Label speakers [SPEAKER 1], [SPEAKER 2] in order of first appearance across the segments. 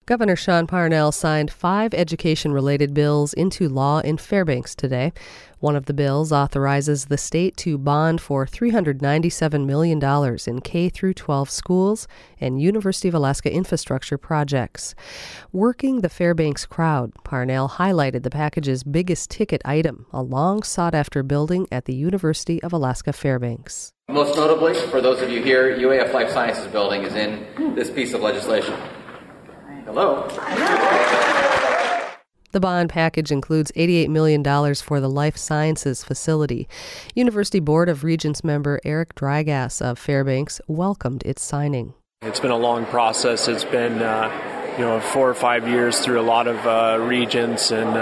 [SPEAKER 1] Governor Sean Parnell signed 5 education-related bills into law in Fairbanks today. One of the bills authorizes the state to bond for $397 million in K-12 schools and University of Alaska infrastructure projects. Working the Fairbanks crowd, Parnell highlighted the package's biggest ticket item, a long-sought-after building at the University of Alaska Fairbanks.
[SPEAKER 2] Most notably, for those of you here, UAF Life Sciences building is in this piece of legislation. Hello.
[SPEAKER 1] The bond package includes $88 million for the Life Sciences facility. University Board of Regents member Eric Drygas of Fairbanks welcomed its signing.
[SPEAKER 3] It's been a long process. It's been 4 or 5 years through a lot of regents, and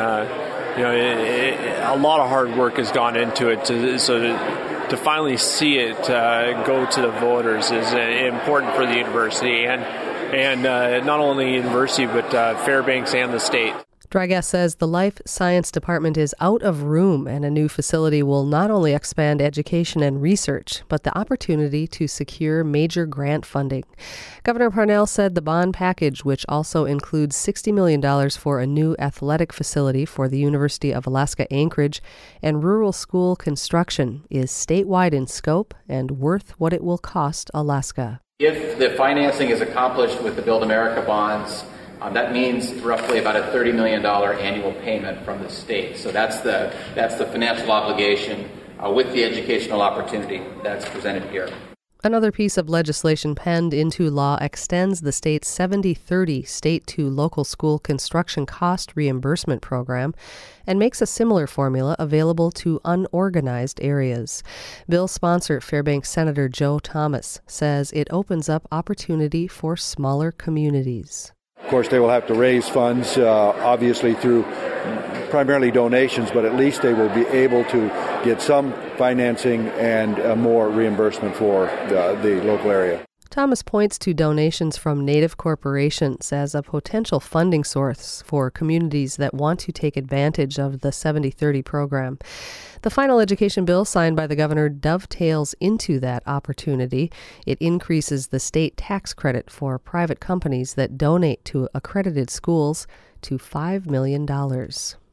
[SPEAKER 3] a lot of hard work has gone into it. To finally see it go to the voters is important for the university and not only the university but Fairbanks and the state.
[SPEAKER 1] Drygas says the Life Science Department is out of room, and a new facility will not only expand education and research, but the opportunity to secure major grant funding. Governor Parnell said the bond package, which also includes $60 million for a new athletic facility for the University of Alaska Anchorage and rural school construction, is statewide in scope and worth what it will cost Alaska.
[SPEAKER 2] If the financing is accomplished with the Build America bonds, that means roughly about a $30 million annual payment from the state. So that's the financial obligation with the educational opportunity that's presented here.
[SPEAKER 1] Another piece of legislation penned into law extends the state's 70/30 state-to-local school construction cost reimbursement program and makes a similar formula available to unorganized areas. Bill sponsor Fairbanks Senator Joe Thomas says it opens up opportunity for smaller communities.
[SPEAKER 4] Of course, they will have to raise funds, obviously through primarily donations, but at least they will be able to get some financing and more reimbursement for the local area.
[SPEAKER 1] Thomas points to donations from Native corporations as a potential funding source for communities that want to take advantage of the 70/30 program. The final education bill signed by the governor dovetails into that opportunity. It increases the state tax credit for private companies that donate to accredited schools to $5 million.